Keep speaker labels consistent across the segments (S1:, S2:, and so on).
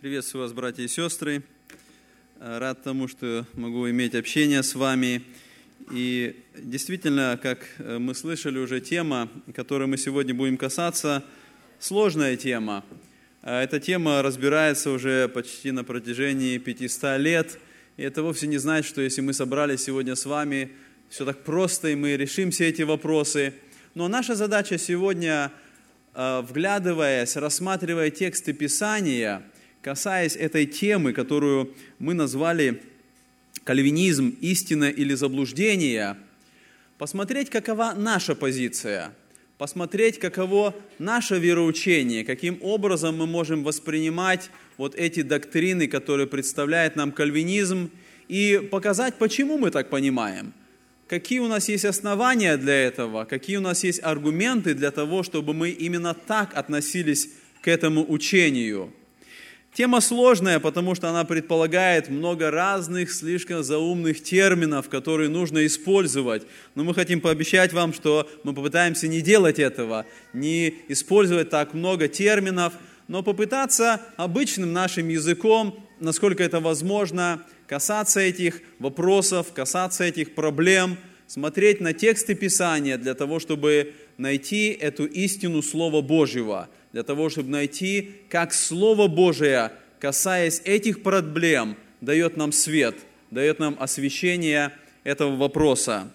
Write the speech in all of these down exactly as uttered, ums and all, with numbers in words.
S1: Приветствую вас, братья и сестры. Рад тому, что могу иметь общение с вами. И действительно, как мы слышали уже, тема, которой мы сегодня будем касаться, сложная тема. Эта тема разбирается уже почти на протяжении пятисот лет. И это вовсе не значит, что если мы собрались сегодня с вами, все так просто, и мы решим все эти вопросы. Но наша задача сегодня, вглядываясь, рассматривая тексты Писания, касаясь этой темы, которую мы назвали «Кальвинизм, истина или заблуждение», посмотреть, какова наша позиция, посмотреть, каково наше вероучение, каким образом мы можем воспринимать вот эти доктрины, которые представляет нам кальвинизм, и показать, почему мы так понимаем, какие у нас есть основания для этого, какие у нас есть аргументы для того, чтобы мы именно так относились к этому учению. Тема сложная, потому что она предполагает много разных, слишком заумных терминов, которые нужно использовать. Но мы хотим пообещать вам, что мы попытаемся не делать этого, не использовать так много терминов, но попытаться обычным нашим языком, насколько это возможно, касаться этих вопросов, касаться этих проблем, смотреть на тексты Писания для того, чтобы найти эту истину Слова Божьего, для того, чтобы найти, как Слово Божие, касаясь этих проблем, дает нам свет, дает нам освещение этого вопроса.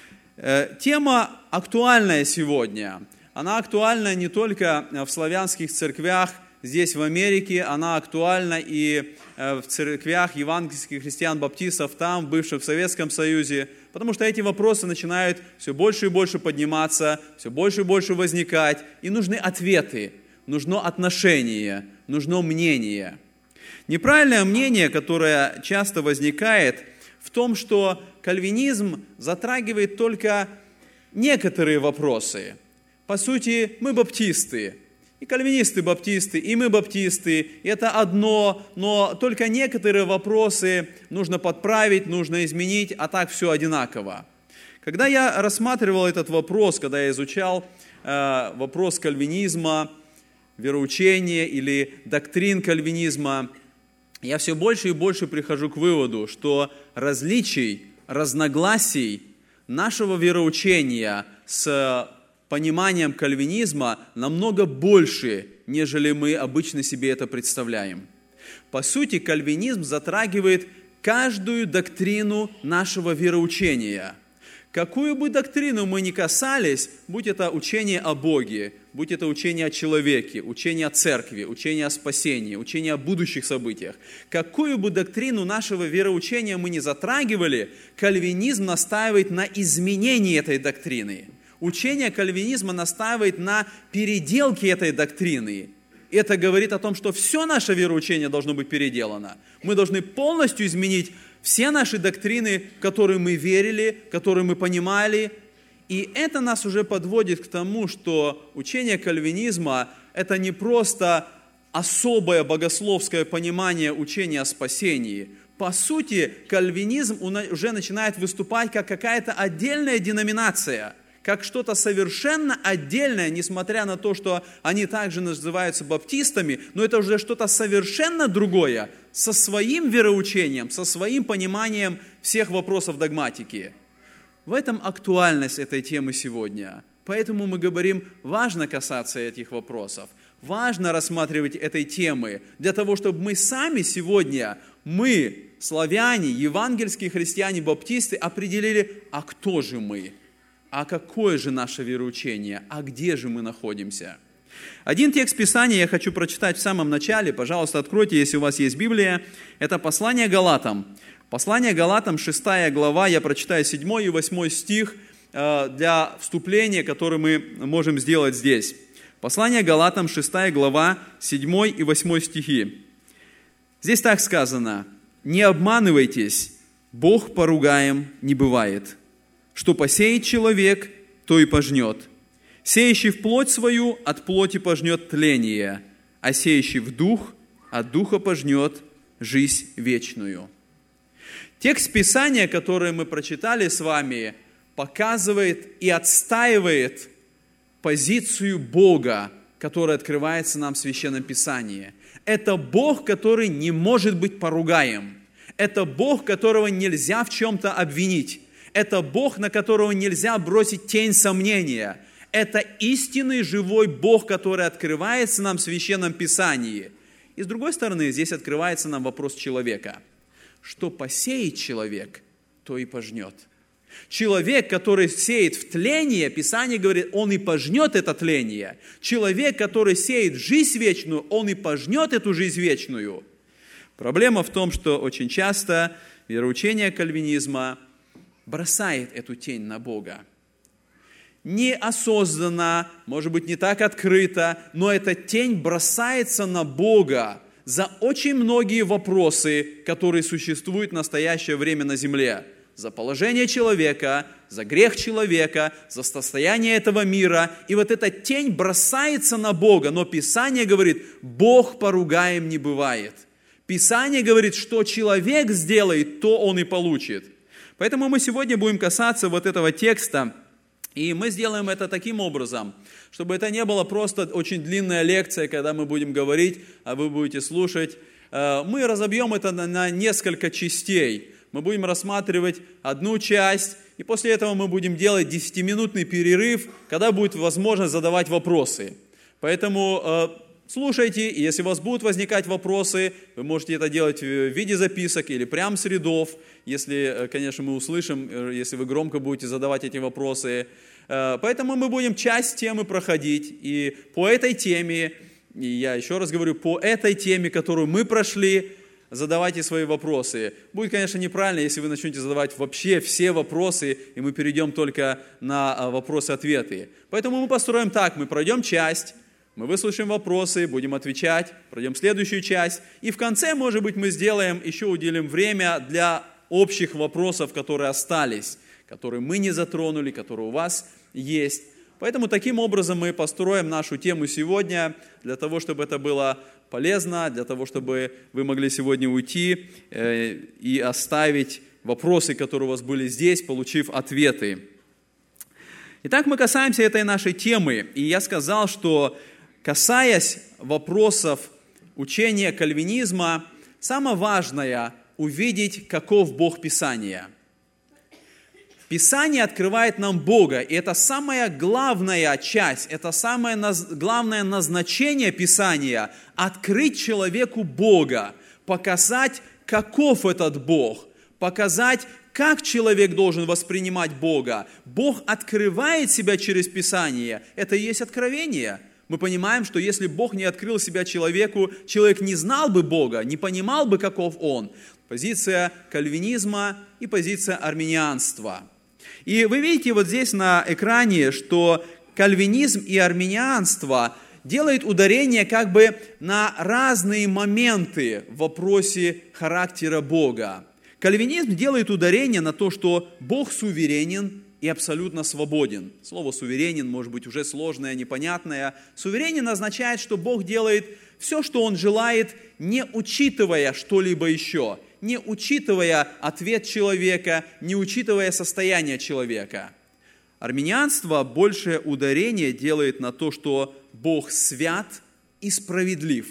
S1: Тема актуальная сегодня. Она актуальна не только в славянских церквях здесь, в Америке, она актуальна и в церквях евангельских христиан-баптистов там, в бывшем Советском Союзе, потому что эти вопросы начинают все больше и больше подниматься, все больше и больше возникать, и нужны ответы. Нужно отношение, нужно мнение. Неправильное мнение, которое часто возникает, в том, что кальвинизм затрагивает только некоторые вопросы. По сути, мы баптисты, и кальвинисты баптисты, и мы баптисты. Это одно, но только некоторые вопросы нужно подправить, нужно изменить, а так все одинаково. Когда я рассматривал этот вопрос, когда я изучал э, вопрос кальвинизма, вероучения или доктрин кальвинизма, я все больше и больше прихожу к выводу, что различий, разногласий нашего вероучения с пониманием кальвинизма намного больше, нежели мы обычно себе это представляем. По сути, кальвинизм затрагивает каждую доктрину нашего вероучения. Какую бы доктрину мы ни касались, будь это учение о Боге, будь это учение о человеке, учение о церкви, учение о спасении, учение о будущих событиях, какую бы доктрину нашего вероучения мы ни затрагивали, кальвинизм настаивает на изменении этой доктрины. Учение кальвинизма настаивает на переделке этой доктрины. Это говорит о том, что все наше вероучение должно быть переделано. Мы должны полностью изменить все наши доктрины, в которые мы верили, которые мы понимали. И это нас уже подводит к тому, что учение кальвинизма – это не просто особое богословское понимание учения о спасении. По сути, кальвинизм уже начинает выступать как какая-то отдельная деноминация, как что-то совершенно отдельное, несмотря на то, что они также называются баптистами, но это уже что-то совершенно другое, со своим вероучением, со своим пониманием всех вопросов догматики. В этом актуальность этой темы сегодня. Поэтому мы говорим, важно касаться этих вопросов, важно рассматривать этой темы, для того, чтобы мы сами сегодня, мы, славяне, евангельские христиане-баптисты, определили, а кто же мы? А какое же наше вероучение? А где же мы находимся? Один текст Писания я хочу прочитать в самом начале. Пожалуйста, откройте, если у вас есть Библия. Это послание Галатам. Послание Галатам, шестая глава, я прочитаю седьмой и восьмой стих для вступления, которое мы можем сделать здесь. Послание Галатам, шестая глава, седьмой и восьмой стихи. Здесь так сказано: «Не обманывайтесь, Бог поругаем не бывает. Что посеет человек, то и пожнет. Сеющий в плоть свою, от плоти пожнет тление, а сеющий в дух, от духа пожнет жизнь вечную». Текст Писания, который мы прочитали с вами, показывает и отстаивает позицию Бога который открывается нам в Священном Писании. Это Бог, который не может быть поругаем. Это Бог, которого нельзя в чем-то обвинить. Это Бог, на которого нельзя бросить тень сомнения. Это истинный живой Бог, который открывается нам в Священном Писании. И с другой стороны, здесь открывается нам вопрос человека. Что посеет человек, то и пожнет. Человек, который сеет в тление, Писание говорит, он и пожнет это тление. Человек, который сеет жизнь вечную, он и пожнет эту жизнь вечную. Проблема в том, что очень часто вероучение кальвинизма бросает эту тень на Бога. Неосознанно, может быть, не так открыто, но эта тень бросается на Бога за очень многие вопросы, которые существуют в настоящее время на земле. За положение человека, за грех человека, за состояние этого мира. И вот эта тень бросается на Бога. Но Писание говорит, Бог поругаем не бывает. Писание говорит, что человек сделает, то он и получит. Поэтому мы сегодня будем касаться вот этого текста. И мы сделаем это таким образом, чтобы это не было просто очень длинная лекция, когда мы будем говорить, а вы будете слушать. Мы разобьем это на несколько частей. Мы будем рассматривать одну часть, и после этого мы будем делать десятиминутный перерыв, когда будет возможность задавать вопросы. Поэтому э, слушайте, и если у вас будут возникать вопросы, вы можете это делать в виде записок или прямо с рядов, если, конечно, мы услышим, если вы громко будете задавать эти вопросы. Э, поэтому мы будем часть темы проходить, и по этой теме, и я еще раз говорю, по этой теме, которую мы прошли, задавайте свои вопросы. Будет, конечно, неправильно, если вы начнете задавать вообще все вопросы, и мы перейдем только на вопросы-ответы. Поэтому мы построим так, мы пройдем часть, мы выслушаем вопросы, будем отвечать, пройдем следующую часть, и в конце, может быть, мы сделаем, еще уделим время для общих вопросов, которые остались, которые мы не затронули, которые у вас есть. Поэтому таким образом мы построим нашу тему сегодня, для того, чтобы это было полезно, для того, чтобы вы могли сегодня уйти э, и оставить вопросы, которые у вас были здесь, получив ответы. Итак, мы касаемся этой нашей темы, и я сказал, что, касаясь вопросов учения кальвинизма, самое важное – увидеть, каков Бог Писания. Писание открывает нам Бога, и это самая главная часть, это самое главное назначение Писания – открыть человеку Бога, показать, каков этот Бог, показать, как человек должен воспринимать Бога. Бог открывает себя через Писание, это и есть откровение. Мы понимаем, что если Бог не открыл себя человеку, человек не знал бы Бога, не понимал бы, каков Он. Позиция кальвинизма и позиция арминианства. И вы видите вот здесь на экране, что кальвинизм и арминианство делают ударение как бы на разные моменты в вопросе характера Бога. Кальвинизм делает ударение на то, что Бог суверенен и абсолютно свободен. Слово «суверенен» может быть уже сложное, непонятное. Суверенен означает, что Бог делает все, что Он желает, не учитывая что-либо еще, не учитывая ответ человека, не учитывая состояние человека. Арминианство большее ударение делает на то, что Бог свят и справедлив.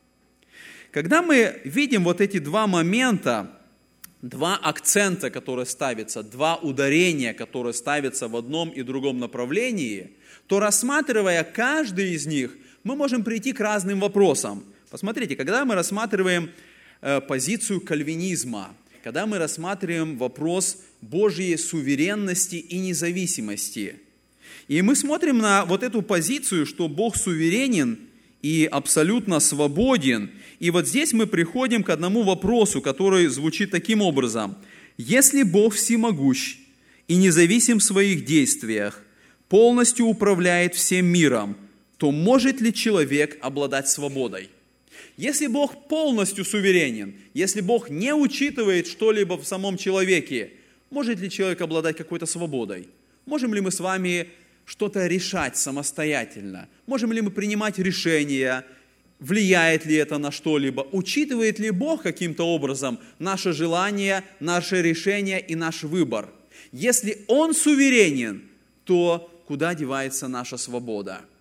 S1: Когда мы видим вот эти два момента, два акцента, которые ставятся, два ударения, которые ставятся в одном и другом направлении, то, рассматривая каждый из них, мы можем прийти к разным вопросам. Посмотрите, когда мы рассматриваем э, позицию кальвинизма, когда мы рассматриваем вопрос Божьей суверенности и независимости, и мы смотрим на вот эту позицию, что Бог суверенен и абсолютно свободен, и вот здесь мы приходим к одному вопросу, который звучит таким образом. Если Бог всемогущ и независим в своих действиях, полностью управляет всем миром, то может ли человек обладать свободой? Если Бог полностью суверенен, если Бог не учитывает что-либо в самом человеке, может ли человек обладать какой-то свободой? Можем ли мы с вами что-то решать самостоятельно? Можем ли мы принимать решения? Влияет ли это на что-либо? Учитывает ли Бог каким-то образом наше желание, наше решение и наш выбор? Если Он суверенен, то куда девается наша свобода?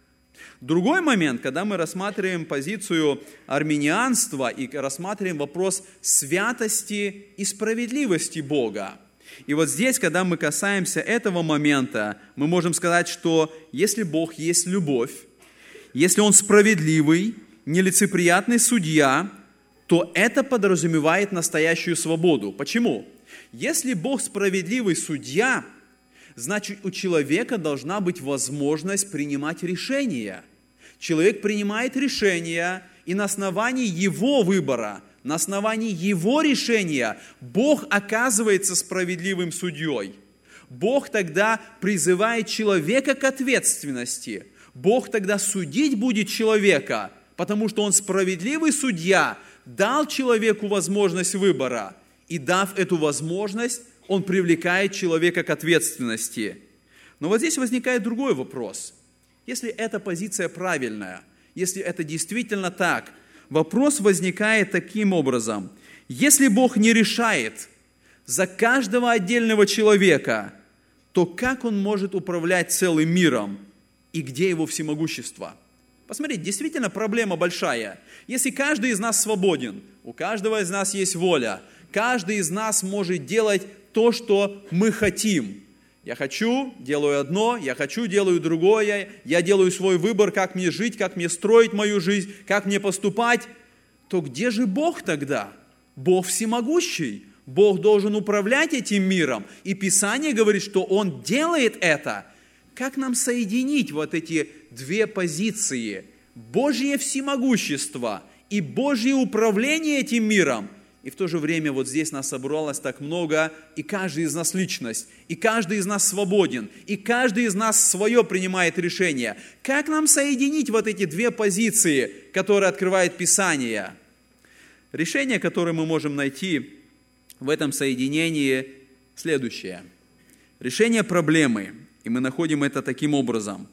S1: Другой момент, когда мы рассматриваем позицию арминианства и рассматриваем вопрос святости и справедливости Бога. И вот здесь, когда мы касаемся этого момента, мы можем сказать, что если Бог есть любовь, если Он справедливый, нелицеприятный судья, то это подразумевает настоящую свободу. Почему? Если Бог справедливый судья, значит, у человека должна быть возможность принимать решения. Человек принимает решения, и на основании его выбора, на основании его решения Бог оказывается справедливым судьей. Бог тогда призывает человека к ответственности. Бог тогда судить будет человека, потому что Он справедливый судья, дал человеку возможность выбора, и дав эту возможность, Он привлекает человека к ответственности. Но вот здесь возникает другой вопрос. Если эта позиция правильная, если это действительно так, вопрос возникает таким образом. Если Бог не решает за каждого отдельного человека, то как Он может управлять целым миром? И где Его всемогущество? Посмотрите, действительно проблема большая. Если каждый из нас свободен, у каждого из нас есть воля, каждый из нас может делать то, что мы хотим. Я хочу, делаю одно, я хочу, делаю другое, я делаю свой выбор, как мне жить, как мне строить мою жизнь, как мне поступать. То где же Бог тогда? Бог всемогущий. Бог должен управлять этим миром. И Писание говорит, что Он делает это. Как нам соединить вот эти две позиции? Божье всемогущество и Божье управление этим миром. И в то же время вот здесь нас собралось так много, и каждый из нас личность, и каждый из нас свободен, и каждый из нас свое принимает решение. Как нам соединить вот эти две позиции, которые открывает Писание? Решение, которое мы можем найти в этом соединении, следующее. Решение проблемы, и мы находим это таким образом.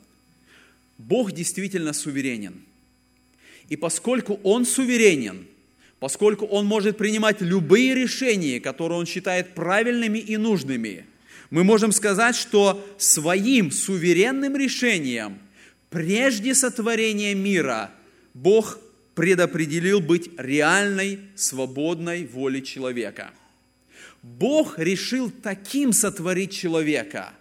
S1: Бог действительно суверенен. И поскольку Он суверенен, поскольку Он может принимать любые решения, которые Он считает правильными и нужными, мы можем сказать, что своим суверенным решением, прежде сотворения мира, Бог предопределил быть реальной, свободной волей человека. Бог решил таким сотворить человека.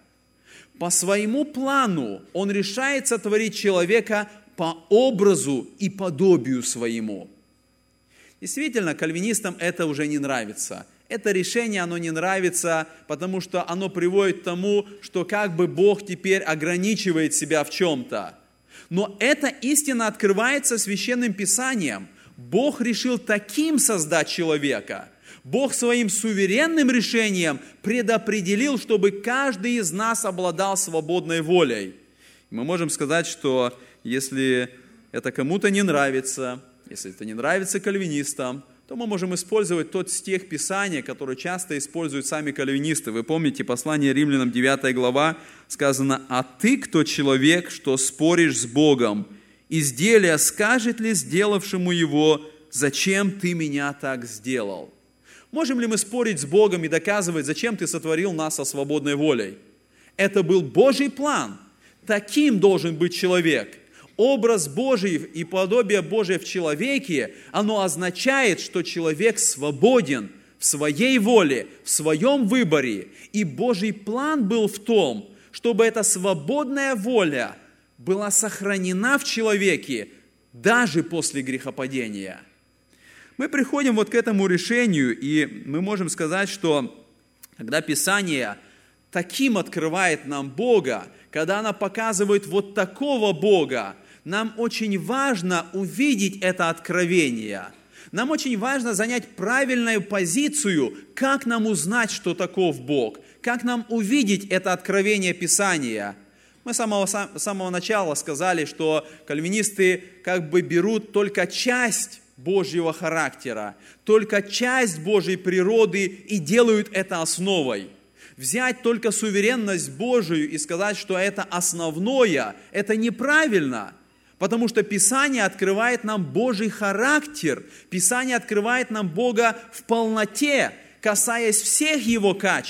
S1: По своему плану Он решает сотворить человека по образу и подобию своему. Действительно, кальвинистам это уже не нравится. Это решение, оно не нравится, потому что оно приводит к тому, что как бы Бог теперь ограничивает себя в чем-то. Но эта истина открывается Священным Писанием. Бог решил таким создать человека. Бог своим суверенным решением предопределил, чтобы каждый из нас обладал свободной волей. Мы можем сказать, что если это кому-то не нравится, если это не нравится кальвинистам, то мы можем использовать тот стих Писания, который часто используют сами кальвинисты. Вы помните, послание Римлянам, девятая глава, сказано: «А ты, кто человек, что споришь с Богом? Изделие скажет ли сделавшему его: зачем ты меня так сделал?» Можем ли мы спорить с Богом и доказывать, зачем ты сотворил нас со свободной волей? Это был Божий план. Таким должен быть человек. Образ Божий и подобие Божие в человеке, оно означает, что человек свободен в своей воле, в своем выборе. И Божий план был в том, чтобы эта свободная воля была сохранена в человеке даже после грехопадения. Мы приходим вот к этому решению, и мы можем сказать, что когда Писание таким открывает нам Бога, когда оно показывает вот такого Бога, нам очень важно увидеть это откровение. Нам очень важно занять правильную позицию, как нам узнать, что таков Бог, как нам увидеть это откровение Писания. Мы с самого, с самого начала сказали, что кальвинисты как бы берут только часть Божьего характера, только часть Божьей природы и делают это основой. Взять только суверенность Божию и сказать, что это основное, это неправильно. Потому что Писание открывает нам Божий характер, Писание открывает нам Бога в полноте, касаясь всех Его качеств.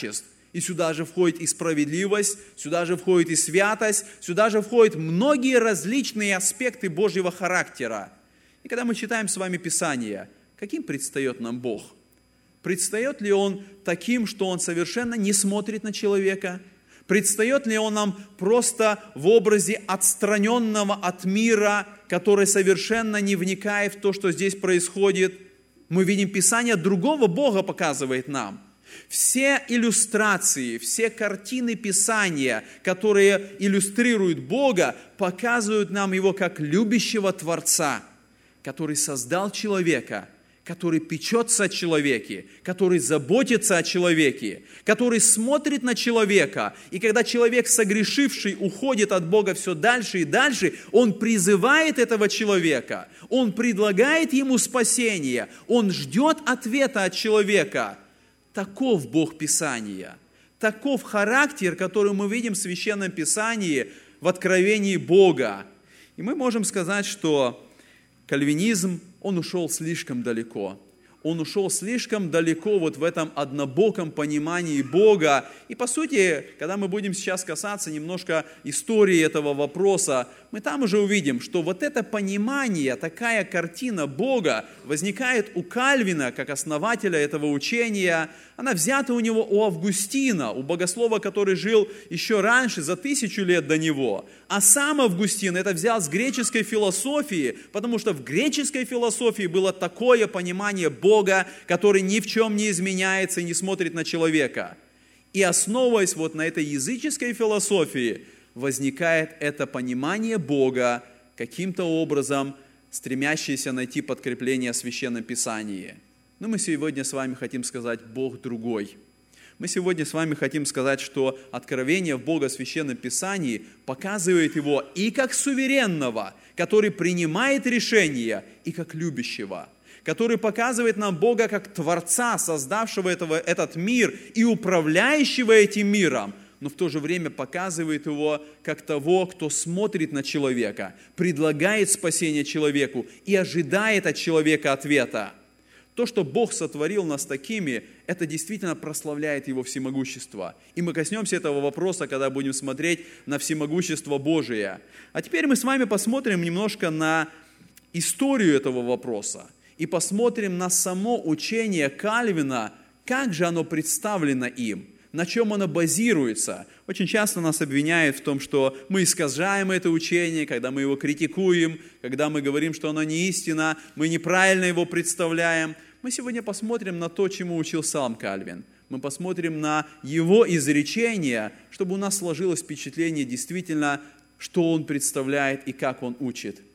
S1: И сюда же входит и справедливость, сюда же входит и святость, сюда же входят многие различные аспекты Божьего характера. И когда мы читаем с вами Писание, каким предстает нам Бог? Предстает ли Он таким, что Он совершенно не смотрит на человека? Предстает ли Он нам просто в образе отстраненного от мира, который совершенно не вникает в то, что здесь происходит? Мы видим, Писание другого Бога показывает нам. Все иллюстрации, все картины Писания, которые иллюстрируют Бога, показывают нам Его как любящего Творца, который создал человека, который печется о человеке, который заботится о человеке, который смотрит на человека. И когда человек, согрешивший, уходит от Бога все дальше и дальше, Он призывает этого человека, Он предлагает ему спасение, Он ждет ответа от человека. Таков Бог Писания, таков характер, который мы видим в Священном Писании, в откровении Бога. И мы можем сказать, что кальвинизм, он ушел слишком далеко. Он ушел слишком далеко вот в этом однобоком понимании Бога. И по сути, когда мы будем сейчас касаться немножко истории этого вопроса, мы там уже увидим, что вот это понимание, такая картина Бога возникает у Кальвина, как основателя этого учения. Она взята у него у Августина, у богослова, который жил еще раньше, за тысячу лет до него. А сам Августин это взял с греческой философии, потому что в греческой философии было такое понимание Бога, который ни в чем не изменяется и не смотрит на человека. И основываясь вот на этой языческой философии, возникает это понимание Бога, каким-то образом стремящееся найти подкрепление в Священном Писании. Но мы сегодня с вами хотим сказать, Бог другой. Мы сегодня с вами хотим сказать, что откровение в Бога в Священном Писании показывает Его и как суверенного, который принимает решения, и как любящего, который показывает нам Бога как Творца, создавшего этого, этот мир и управляющего этим миром, но в то же время показывает Его как того, кто смотрит на человека, предлагает спасение человеку и ожидает от человека ответа. То, что Бог сотворил нас такими, это действительно прославляет Его всемогущество. И мы коснемся этого вопроса, когда будем смотреть на всемогущество Божие. А теперь мы с вами посмотрим немножко на историю этого вопроса и посмотрим на само учение Кальвина, как же оно представлено им, на чем оно базируется. Очень часто нас обвиняют в том, что мы искажаем это учение, когда мы его критикуем, когда мы говорим, что оно не истина, мы неправильно его представляем. Мы сегодня посмотрим на то, чему учил сам Кальвин. Мы посмотрим на его изречения, чтобы у нас сложилось впечатление действительно, что он представляет и как он учит.